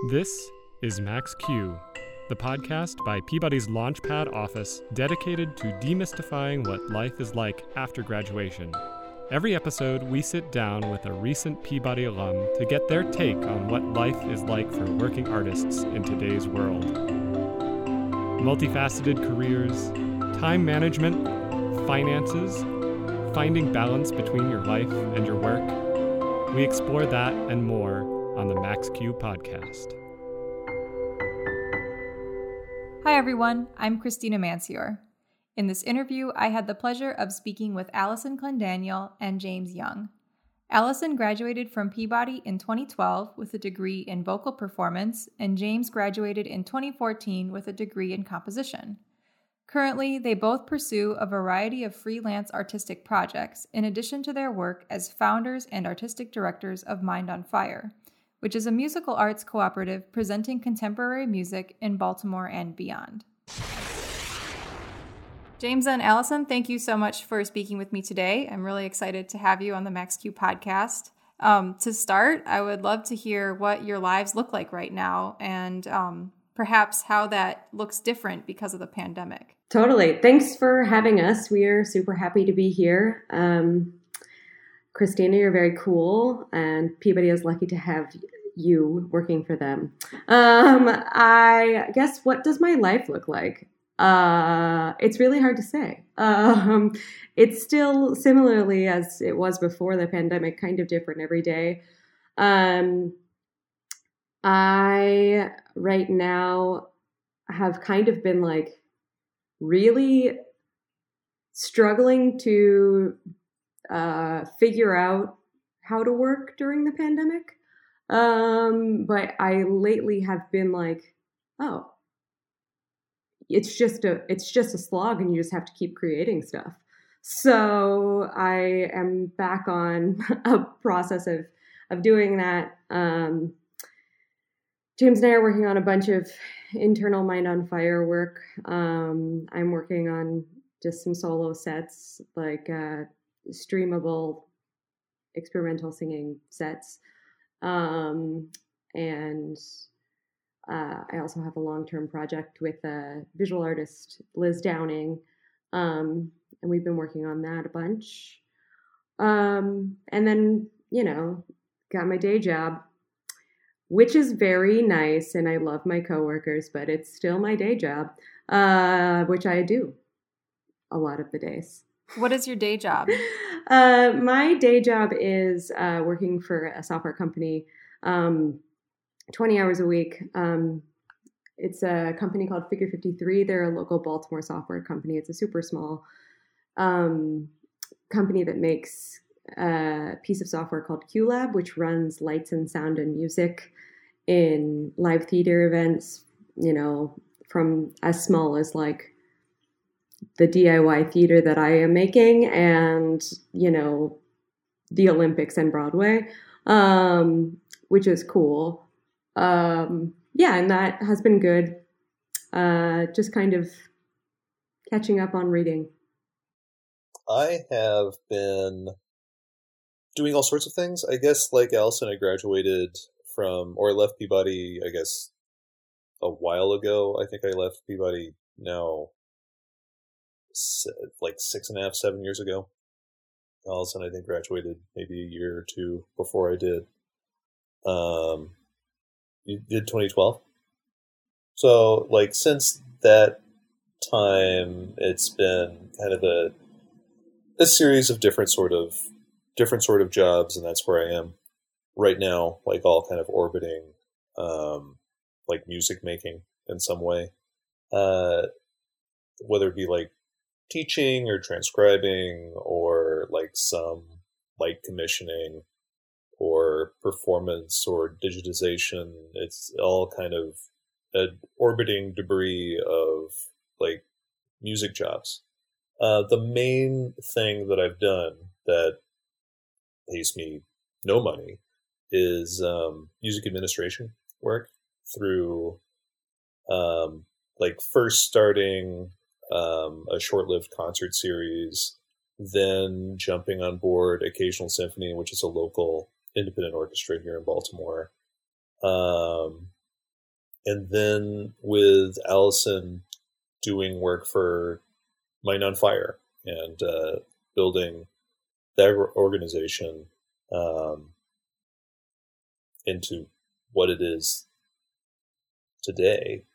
This is Max Q, the podcast by Peabody's Launchpad office dedicated to demystifying what life is like after graduation. Every episode, we sit down with a recent Peabody alum to get their take on what life is like for working artists in today's world. Multifaceted careers, time management, finances, finding balance between your life and your work. We explore that and more on the Max Q podcast. Hi everyone, I'm Christina Mancior. In this interview, I had the pleasure of speaking with Allison Clendaniel and James Young. Allison graduated from Peabody in 2012 with a degree in vocal performance, and James graduated in 2014 with a degree in composition. Currently, they both pursue a variety of freelance artistic projects in addition to their work as founders and artistic directors of Mind on Fire, which is a musical arts cooperative presenting contemporary music in Baltimore and beyond. James and Allison, thank you so much for speaking with me today. I'm really excited to have you on the Max Q podcast. To start, I would love to hear what your lives look like right now and perhaps how that looks different because of the pandemic. Totally. Thanks for having us. We are super happy to be here. Christina, you're very cool, and Peabody is lucky to have you working for them. I guess, what does my life look like? It's really hard to say. It's still similarly as it was before the pandemic, kind of different every day. I right now have kind of been like really struggling to figure out how to work during the pandemic. But I lately have been like, oh, it's just a slog and you just have to keep creating stuff. So I am back on a process of doing that. James and I are working on a bunch of internal Mind on Fire work. I'm working on just some solo sets, like streamable experimental singing sets. And I also have a long-term project with visual artist Liz Downing, and we've been working on that a bunch. And then, got my day job, which is very nice, and I love my coworkers, but it's still my day job, which I do a lot of the days. What is your day job? My day job is working for a software company, 20 hours a week. It's a company called Figure 53. They're a local Baltimore software company. It's a super small company that makes a piece of software called QLab, which runs lights and sound and music in live theater events, from as small as like the DIY theater that I am making and, the Olympics and Broadway, which is cool. And that has been good. Just kind of catching up on reading. I have been doing all sorts of things. I guess, like Allison, I graduated left Peabody, I guess, a while ago. I think I left Peabody now like 6.5, 7 years ago. Allison, I think, graduated maybe a year or two before I did. You did 2012? So, like, since that time, it's been kind of a series of different sort of jobs, and that's where I am right now, like all kind of orbiting, like music making in some way, whether it be like teaching or transcribing or like some light commissioning or performance or digitization. It's all kind of an orbiting debris of like music jobs. The main thing that I've done that pays me no money is music administration work through like first starting a short-lived concert series, then jumping on board Occasional Symphony, which is a local independent orchestra here in Baltimore, And then with Allison doing work for Mind on Fire and building that organization into what it is today.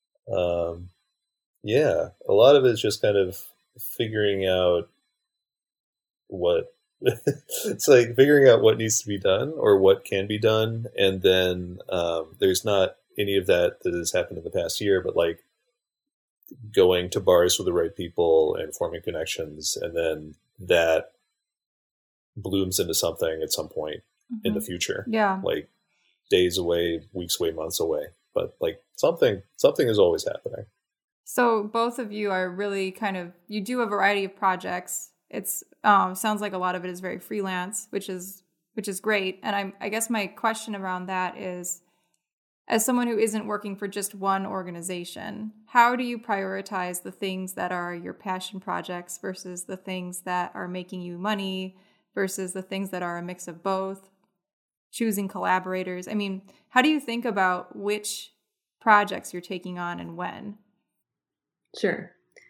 Yeah, a lot of it is just kind of figuring out what it's like figuring out what needs to be done or what can be done. And then there's not any of that has happened in the past year, but like going to bars with the right people and forming connections. And then that blooms into something at some point in the future. Yeah. Like days away, weeks away, months away. But like something is always happening. So both of you are really you do a variety of projects. It's sounds like a lot of it is very freelance, which is great. And I guess my question around that is, as someone who isn't working for just one organization, how do you prioritize the things that are your passion projects versus the things that are making you money versus the things that are a mix of both? Choosing collaborators. I mean, how do you think about which projects you're taking on and when? Sure.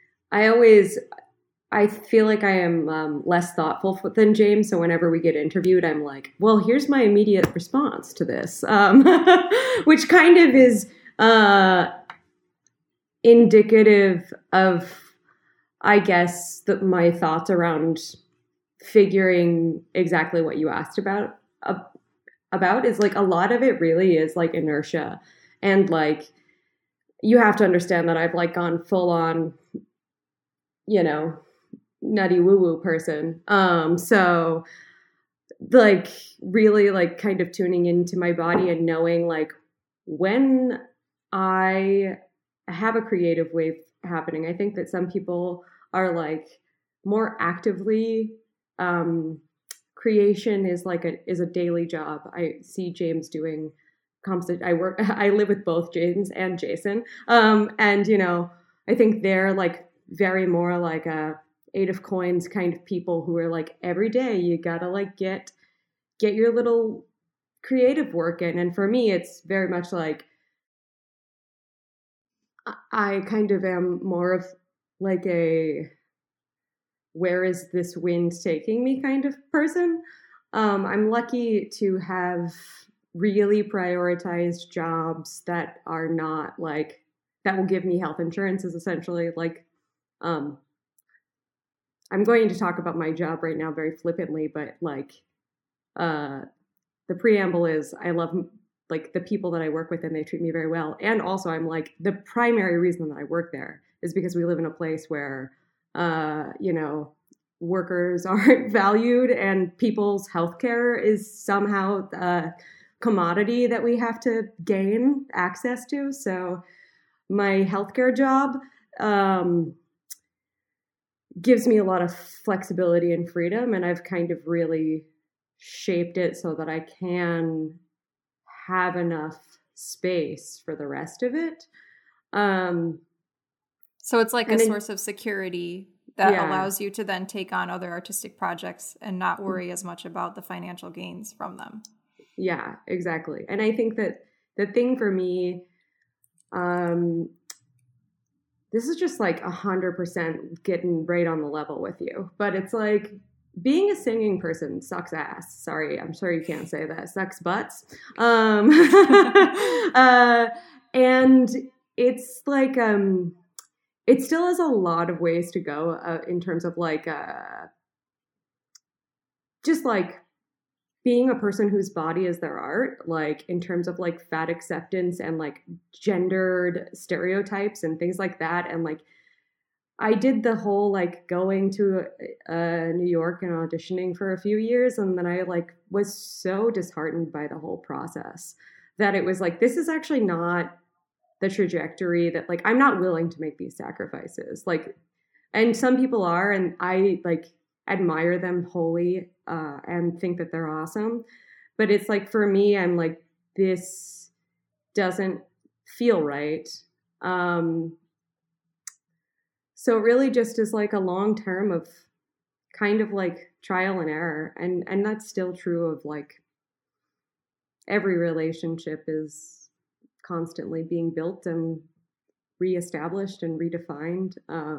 I feel like I am less thoughtful than James. So whenever we get interviewed, I'm like, well, here's my immediate response to this, which kind of is indicative of, I guess, my thoughts around figuring exactly what you asked about is like a lot of it really is like inertia. And like, you have to understand that I've like gone full on, nutty woo-woo person. So like really like kind of tuning into my body and knowing like when I have a creative wave happening. I think that some people are like more actively, creation is a daily job. I see James doing constant. I live with both James and Jason. And I think they're like very more like a 8 of coins kind of people who are like every day you gotta like get your little creative work in. And for me, it's very much like I kind of am more of like a where is this wind taking me kind of person. I'm lucky to have really prioritized jobs that are not like that will give me health insurance is essentially like I'm going to talk about my job right now very flippantly, but like the preamble is I love like the people that I work with and they treat me very well. And also I'm like the primary reason that I work there is because we live in a place where workers aren't valued and people's healthcare is somehow a commodity that we have to gain access to. So my healthcare job gives me a lot of flexibility and freedom, and I've kind of really shaped it so that I can have enough space for the rest of it. So it's like a source of security that allows you to then take on other artistic projects and not worry as much about the financial gains from them. Yeah, exactly. And I think that the thing for me, this is just like 100% getting right on the level with you, but it's like being a singing person sucks ass. Sorry, I'm sure you can't say that. Sucks butts. And it's like, it still has a lot of ways to go in terms of like, just like being a person whose body is their art, like in terms of like fat acceptance and like gendered stereotypes and things like that. And like, I did the whole like going to New York and auditioning for a few years. And then I like was so disheartened by the whole process that it was like, this is actually not the trajectory that like, I'm not willing to make these sacrifices. Like, and some people are, and I like admire them wholly and think that they're awesome. But it's like, for me, I'm like, this doesn't feel right. So it really just is like a long term of kind of like trial and error. And that's still true of like every relationship is constantly being built and reestablished and redefined.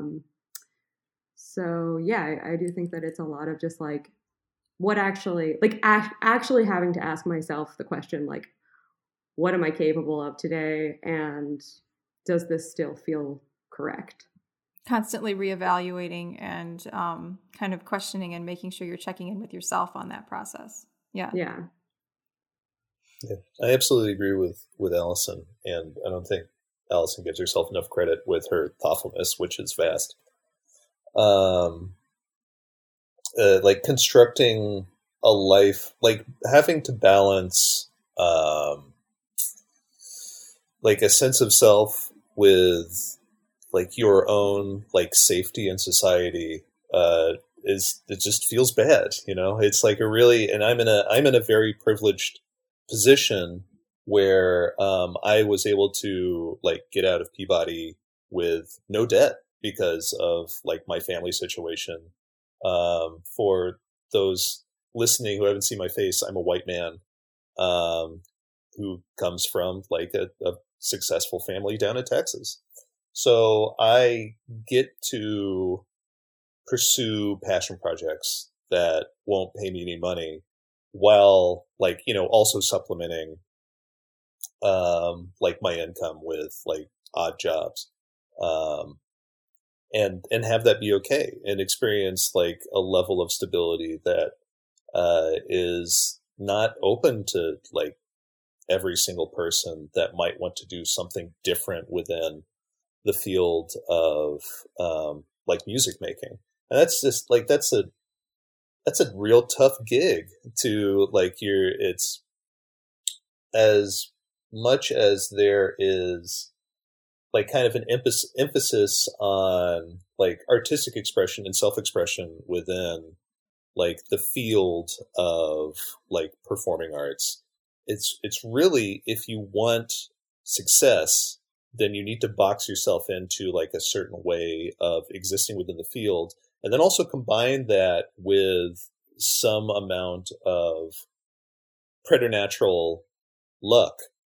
So yeah, I do think that it's a lot of just like what actually, like actually having to ask myself the question, like, what am I capable of today? And does this still feel correct? Constantly reevaluating and kind of questioning and making sure you're checking in with yourself on that process. Yeah. Yeah. Yeah, I absolutely agree with Allison, and I don't think Allison gives herself enough credit with her thoughtfulness, which is vast. Like constructing a life, like having to balance, like a sense of self with like your own like safety in society, it just feels bad, you know. It's like a really, and I'm in a very privileged position where I was able to like get out of Peabody with no debt because of like my family situation. For those listening who haven't seen my face, I'm a white man who comes from like a successful family down in Texas. So I get to pursue passion projects that won't pay me any money while like, you know, also supplementing like my income with like odd jobs. And have that be okay and experience like a level of stability that is not open to like every single person that might want to do something different within the field of like music making. And that's just like that's a real tough gig to like it's as much as there is like kind of an emphasis on like artistic expression and self-expression within like the field of like performing arts. It's really, if you want success, then you need to box yourself into like a certain way of existing within the field. And then also combine that with some amount of preternatural luck.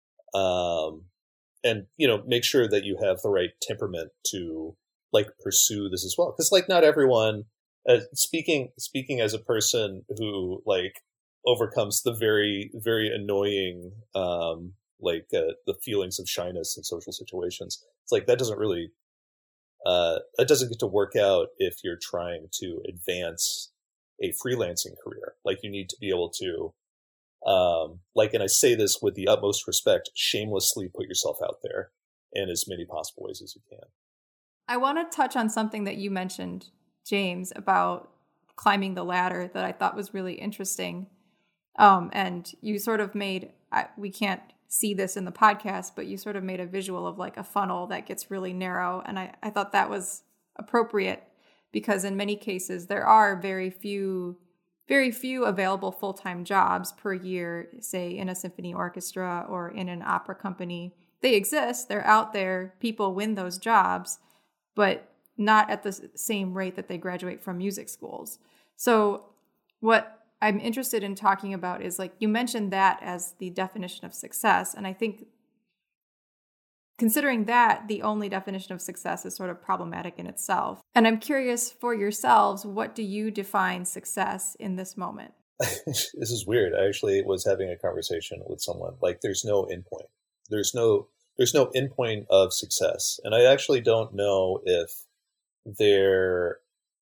And, you know, make sure that you have the right temperament to like pursue this as well. Cause like not everyone, speaking as a person who like overcomes the very, very annoying, the feelings of shyness in social situations. It's like, that doesn't really, that doesn't get to work out if you're trying to advance a freelancing career. Like you need to be able to, and I say this with the utmost respect, shamelessly put yourself out there in as many possible ways as you can. I want to touch on something that you mentioned, James, about climbing the ladder that I thought was really interesting. And you sort of made, we can't see this in the podcast, but you sort of made a visual of like a funnel that gets really narrow. And I thought that was appropriate because in many cases there are very few available full-time jobs per year, say in a symphony orchestra or in an opera company. They exist, they're out there, people win those jobs, but not at the same rate that they graduate from music schools. So what I'm interested in talking about is like, you mentioned that as the definition of success. And I think considering that the only definition of success is sort of problematic in itself. And I'm curious for yourselves, what do you define success in this moment? This is weird. I actually was having a conversation with someone. Like there's no endpoint. There's no endpoint of success. And I actually don't know if there,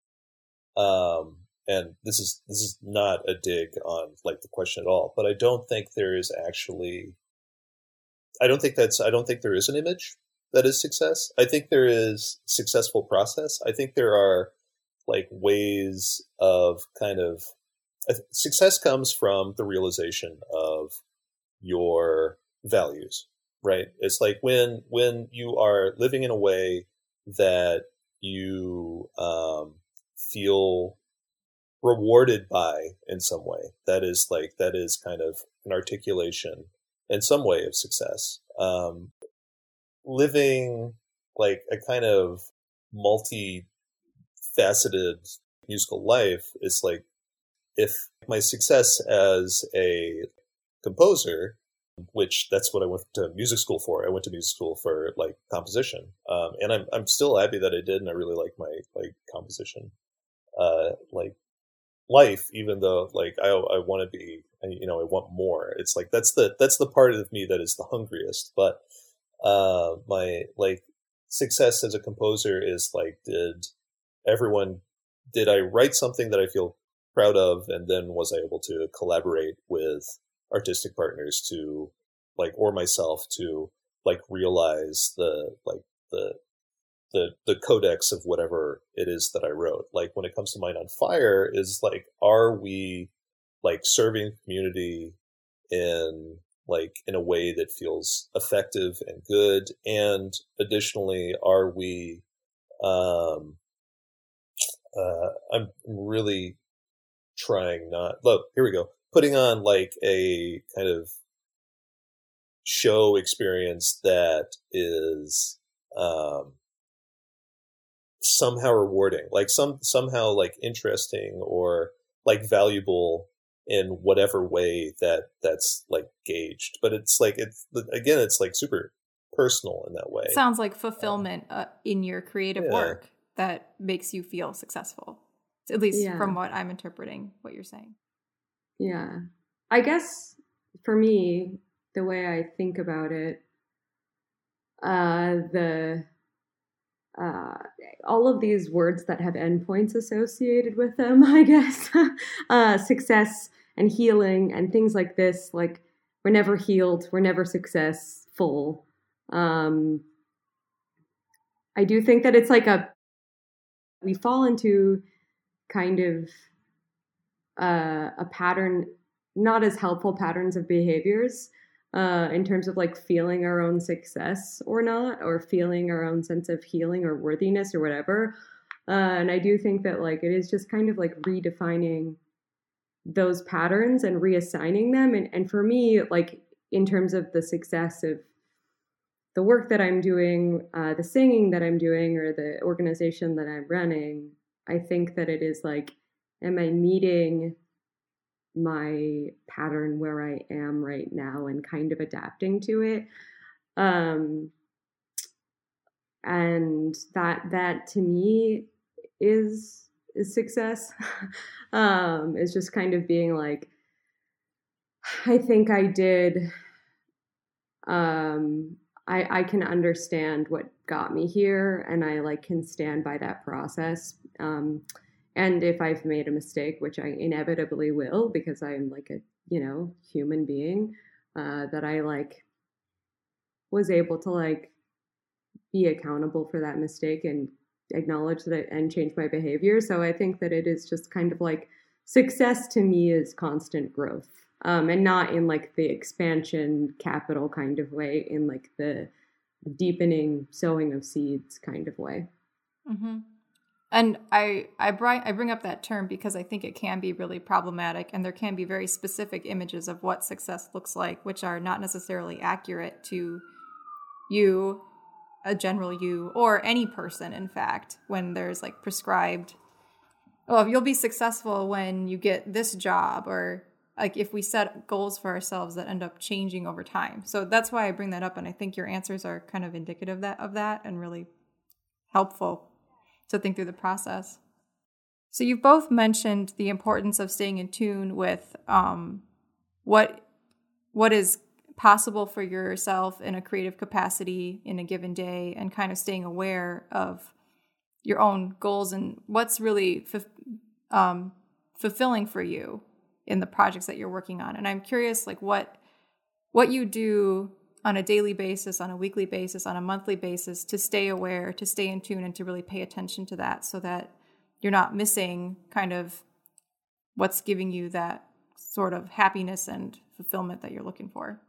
and this is not a dig on like the question at all, but I don't think there is actually, I don't think there is an image that is success. I think there is successful process. I think there are like ways of kind of, success comes from the realization of your values, right? It's like when you are living in a way that you feel rewarded by in some way, that is kind of an articulation in some way of success. Living like a kind of multi-faceted musical life is like, if my success as a composer which that's what I went to music school for. I went to music school for like composition. And I'm still happy that I did. And I really like my like composition, like life, even though like I want to be, I want more. It's like, that's the part of me that is the hungriest. But, my like success as a composer is like, did I write something that I feel proud of? And then was I able to collaborate with artistic partners to like, or myself to like realize the codex of whatever it is that I wrote. Like when it comes to Mind on Fire is like, are we like serving the community in a way that feels effective and good? And additionally, are we, I'm really trying here we go. Putting on like a kind of show experience that is, somehow rewarding, like somehow like interesting or like valuable in whatever way that's like gauged. But it's like, it's like super personal in that way. Sounds like fulfillment in your creative work that makes you feel successful, at least from what I'm interpreting what you're saying. Yeah. I guess for me, the way I think about it, all of these words that have endpoints associated with them, I guess, success and healing and things like this, like we're never healed, we're never successful. I do think that it's like we fall into kind of a pattern, not as helpful patterns of behaviors, in terms of like feeling our own success or not, or feeling our own sense of healing or worthiness or whatever. And I do think that like it is just kind of like redefining those patterns and reassigning them. And for me, like in terms of the success of the work that I'm doing, the singing that I'm doing, or the organization that I'm running, I think that it is like, am I meeting my pattern where I am right now and kind of adapting to it? And that to me is success. Is just kind of being like, I think I did, I can understand what got me here, and I like can stand by that process. And if I've made a mistake, which I inevitably will, because I'm like a, human being, that I like was able to like be accountable for that mistake and acknowledge that and change my behavior. So I think that it is just kind of like success to me is constant growth, and not in like the expansion capital kind of way, in like the deepening sowing of seeds kind of way. Mm-hmm. And I bring up that term because I think it can be really problematic, and there can be very specific images of what success looks like, which are not necessarily accurate to you, a general you, or any person, in fact, when there's like prescribed, oh, you'll be successful when you get this job, or like if we set goals for ourselves that end up changing over time. So that's why I bring that up, and I think your answers are kind of indicative of that and really helpful to think through the process. So you've both mentioned the importance of staying in tune with what is possible for yourself in a creative capacity in a given day, and kind of staying aware of your own goals and what's really fulfilling for you in the projects that you're working on. And I'm curious, like what you do on a daily basis, on a weekly basis, on a monthly basis, to stay aware, to stay in tune, and to really pay attention to that, so that you're not missing kind of what's giving you that sort of happiness and fulfillment that you're looking for.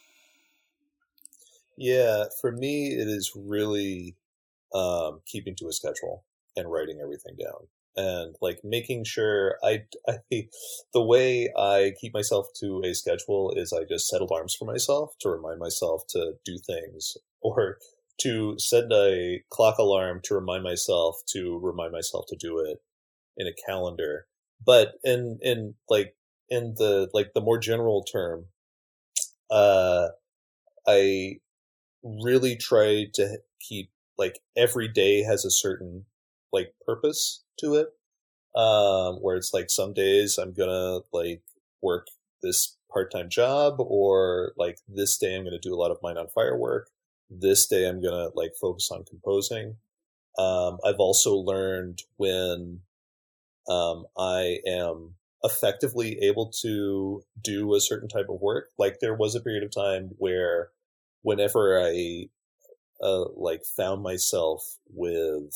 Yeah, for me, it is really keeping to a schedule and writing everything down. And like making sure the way I keep myself to a schedule is I just set alarms for myself to remind myself to do things, or to set a clock alarm to remind myself to do it in a calendar. But in the more general term, I really try to keep, like, every day has a certain, like, purpose to it. Where it's like some days I'm gonna, like, work this part-time job, or like this day I'm gonna do a lot of Mind on Fire work. This day I'm gonna, like, focus on composing. I've also learned when I am effectively able to do a certain type of work. Like, there was a period of time where whenever I like found myself with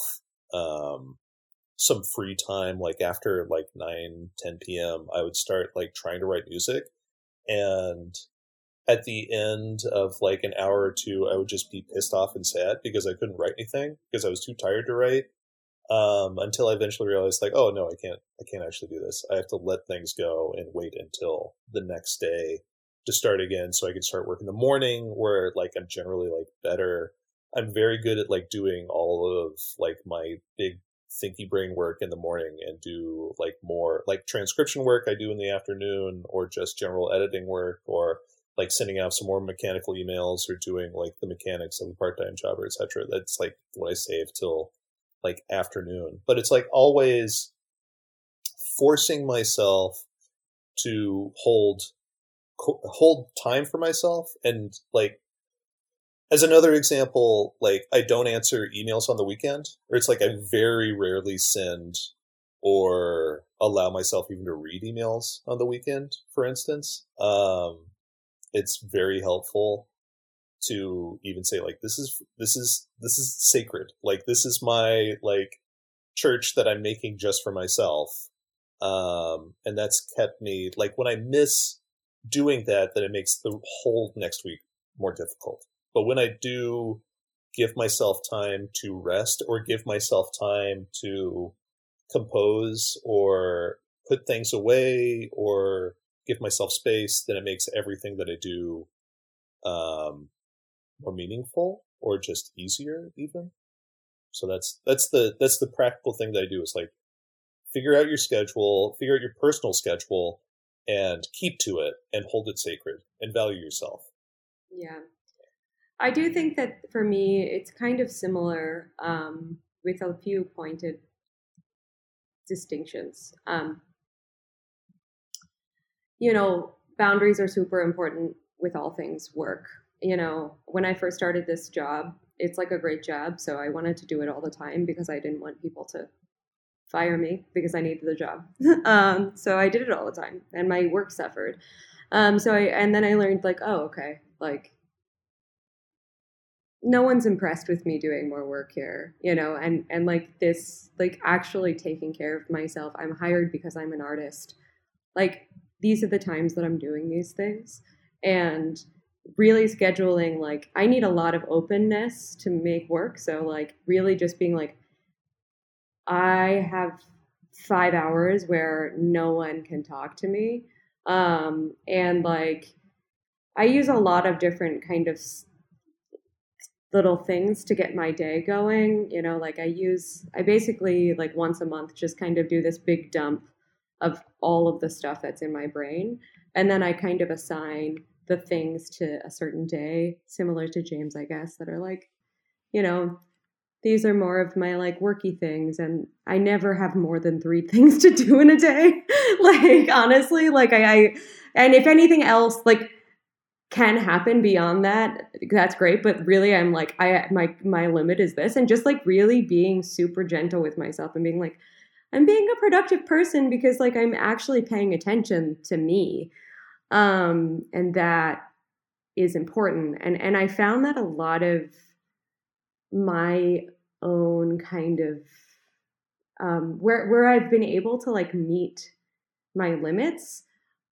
some free time, like after like 9-10 p.m., I would start, like, trying to write music. And at the end of like an hour or two, I would just be pissed off and sad because I couldn't write anything because I was too tired to write. Until I eventually realized, like, oh no, I can't actually do this. I have to let things go and wait until the next day to start again, so I can start work in the morning, where, like, I'm generally, like, better. I'm very good at, like, doing all of, like, my big thinky brain work in the morning, and do, like, more like transcription work I do in the afternoon, or just general editing work, or like sending out some more mechanical emails, or doing, like, the mechanics of a part-time job, or etc. That's, like, what I save till, like, afternoon. But it's, like, always forcing myself to hold time for myself. And, like, as another example, like, I don't answer emails on the weekend, or it's like I very rarely send or allow myself even to read emails on the weekend, for instance. It's very helpful to even say, like, this is sacred. Like, this is my, like, church that I'm making just for myself. And that's kept me, like, when I miss doing that, then it makes the whole next week more difficult. But when I do give myself time to rest, or give myself time to compose, or put things away, or give myself space, then it makes everything that I do more meaningful, or just easier even. So that's the practical thing that I do, is, like, figure out your schedule, figure out your personal schedule, and keep to it, and hold it sacred, and value yourself. Yeah. I do think that for me, it's kind of similar, with a few pointed distinctions. Boundaries are super important with all things work. When I first started this job, it's like a great job, so I wanted to do it all the time because I didn't want people to fire me because I needed the job. So I did it all the time, and my work suffered. And then I learned, like, oh, okay, like, no one's impressed with me doing more work here, and like this, like, actually taking care of myself. I'm hired because I'm an artist. Like, these are the times that I'm doing these things, and really scheduling, like, I need a lot of openness to make work. So, like, really just being like, I have 5 hours where no one can talk to me. And, like, I use a lot of different kind of little things to get my day going. Like, I basically, like, once a month just kind of do this big dump of all of the stuff that's in my brain. And then I kind of assign the things to a certain day, similar to James, I guess, that are like, these are more of my, like, worky things. And I never have more than 3 things to do in a day. Like, honestly, like, and if anything else, like, can happen beyond that, that's great. But really, I'm like, my limit is this. And just, like, really being super gentle with myself and being like, I'm being a productive person because, like, I'm actually paying attention to me. And that is important. And I found that a lot of my own kind of, where I've been able to, like, meet my limits,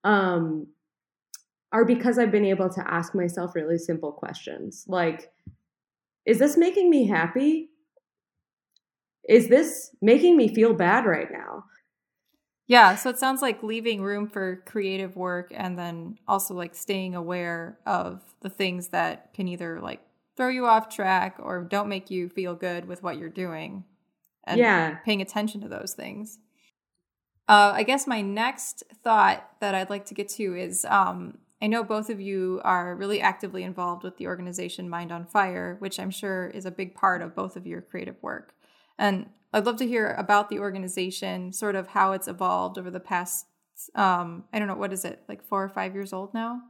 are because I've been able to ask myself really simple questions. Like, is this making me happy? Is this making me feel bad right now? Yeah, so it sounds like leaving room for creative work, and then also, like, staying aware of the things that can either, like, throw you off track or don't make you feel good with what you're doing. And paying attention to those things. I guess my next thought that I'd like to get to is I know both of you are really actively involved with the organization Mind on Fire, which I'm sure is a big part of both of your creative work. And I'd love to hear about the organization, sort of how it's evolved over the past, I don't know, what is it, like 4 or 5 years old now?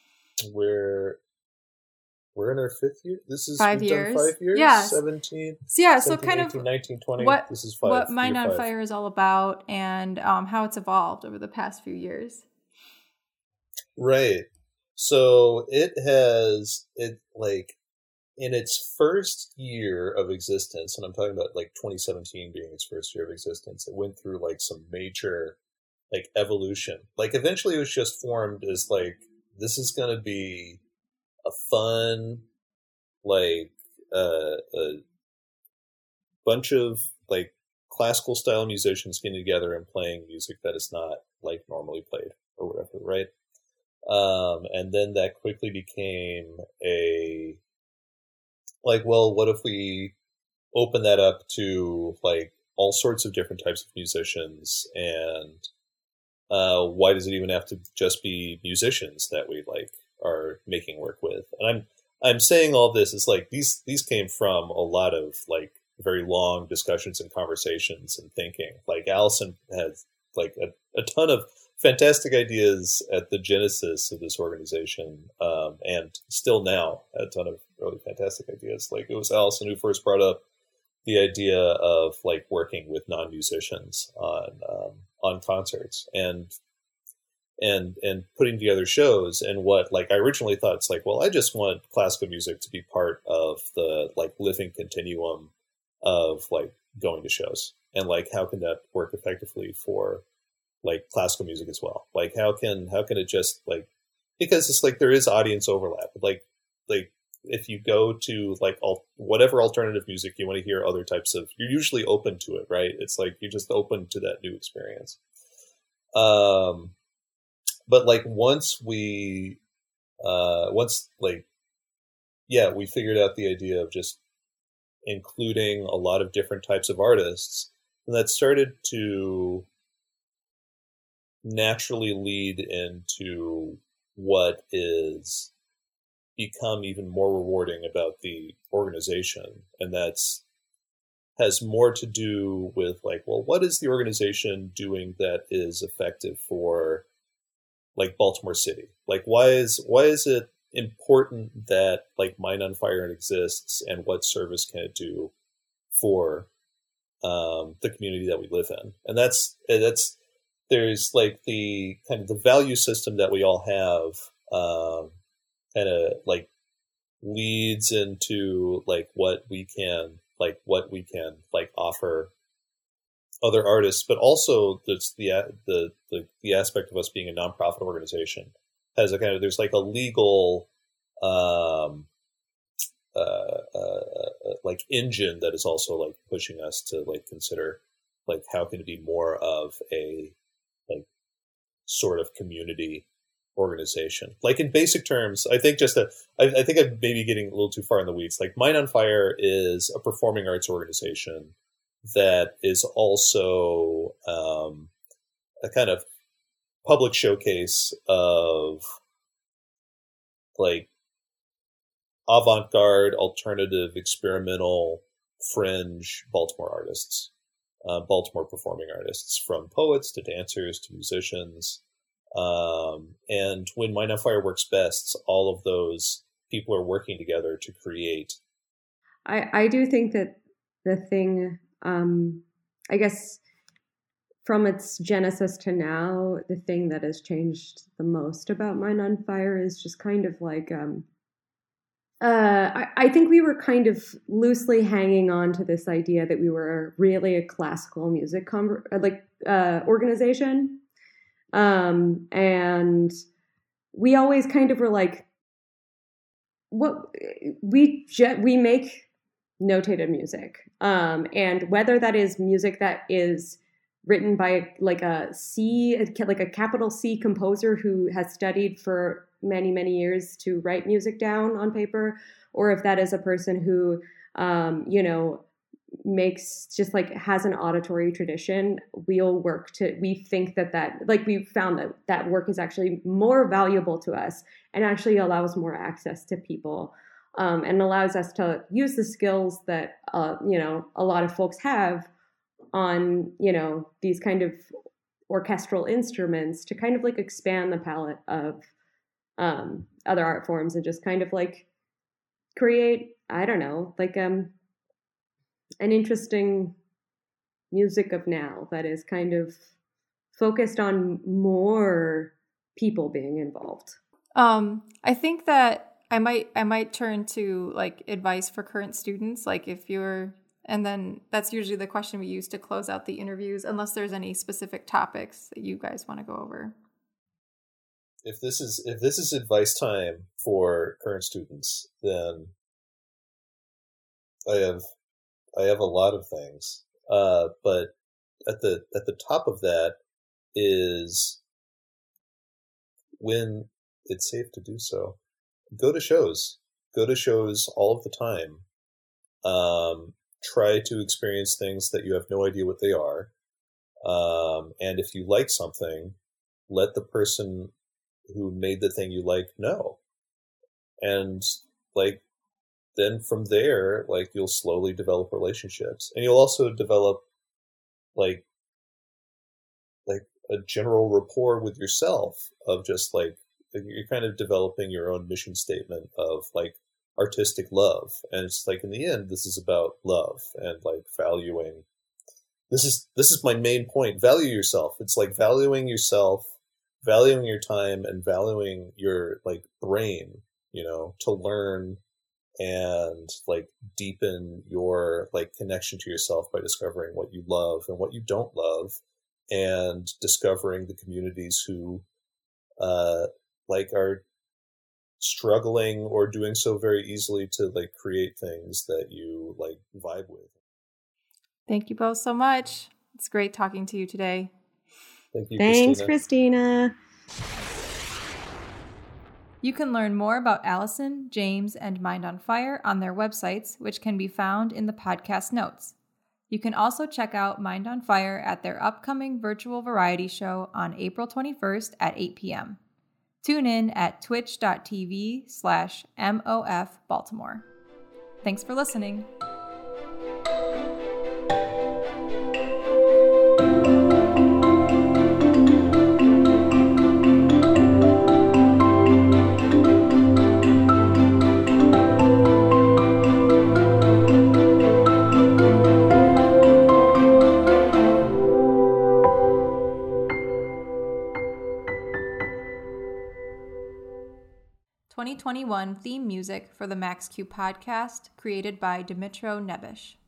We're in our 5th year. This is 5 we've years. Done 5 years. Yeah. 17. So yeah, 17, so kind 18, of 19, 20. This is 5. what Mind on 5. Fire is all about, and how it's evolved over the past few years. Right. So it like in its first year of existence, and I'm talking about like 2017 being its first year of existence, it went through like some major like evolution. Like eventually it was just formed as like, this is going to be a fun, like a bunch of like classical style musicians getting together and playing music that is not like normally played or whatever, right? And then that quickly became a like, well, what if we open that up to like all sorts of different types of musicians, and why does it even have to just be musicians that we like are making work with? And I'm saying all this is like these came from a lot of like very long discussions and conversations and thinking. Like Allison has like a ton of fantastic ideas at the genesis of this organization, and still now a ton of really fantastic ideas. Like it was Allison who first brought up the idea of like working with non-musicians on concerts and putting together shows. And what like I originally thought, it's like, well, I just want classical music to be part of the like living continuum of like going to shows, and like how can that work effectively for like classical music as well? Like how can it just like, because it's like there is audience overlap. Like if you go to like whatever alternative music you want to hear, other types of, you're usually open to it, right? It's like you're just open to that new experience. But like once we figured out the idea of just including a lot of different types of artists, and that started to naturally lead into what is become even more rewarding about the organization. And has more to do with like, well, what is the organization doing that is effective for like Baltimore City? Like, why is it important that like Mind on Fire exists, and what service can it do for the community that we live in? And that's there's like the kind of the value system that we all have, kind of like leads into like what we can offer other artists, but also the aspect of us being a nonprofit organization has a kind of, there's like a legal like engine that is also like pushing us to like consider like how can it be more of a like sort of community organization. Like in basic terms, I think I think I'm maybe getting a little too far in the weeds. Like Mind on Fire is a performing arts organization that is also a kind of public showcase of like avant-garde, alternative, experimental, fringe Baltimore artists, Baltimore performing artists, from poets to dancers to musicians. And when Mind on Fire works best, all of those people are working together to create. I do think that the thing, I guess, from its genesis to now, the thing that has changed the most about Mind on Fire is just kind of like, I think we were kind of loosely hanging on to this idea that we were really a classical music organization. And we always kind of were like, what we make notated music. And whether that is music that is written by like a capital C composer who has studied for many, many years to write music down on paper, or if that is a person who, makes just like has an auditory tradition, we think that like we found that work is actually more valuable to us and actually allows more access to people, and allows us to use the skills that a lot of folks have on these kind of orchestral instruments to kind of like expand the palette of other art forms and just kind of like create, I don't know, like an interesting music of now that is kind of focused on more people being involved. I think that I might turn to like advice for current students, like and then that's usually the question we use to close out the interviews, unless there's any specific topics that you guys want to go over. If this is advice time for current students, then I have a lot of things. But at the top of that is, when it's safe to do so, go to shows all of the time. Try to experience things that you have no idea what they are. And if you like something, let the person who made the thing you like know. And like, then from there, like, you'll slowly develop relationships, and you'll also develop like a general rapport with yourself of just like, you're kind of developing your own mission statement of like artistic love. And it's like, in the end, this is about love and like valuing. This is my main point. Value yourself. It's like valuing yourself, valuing your time, and valuing your like brain, to learn and like deepen your like connection to yourself by discovering what you love and what you don't love, and discovering the communities who like are struggling or doing so very easily to like create things that you like vibe with. Thank you both so much. It's great talking to you today. Thank you. Thanks, Christina. You can learn more about Allison, James, and Mind on Fire on their websites, which can be found in the podcast notes. You can also check out Mind on Fire at their upcoming virtual variety show on April 21st at 8 p.m. Tune in at twitch.tv/MOF Baltimore. Thanks for listening. '21 theme music for the Max Q podcast created by Dimitro Nebish.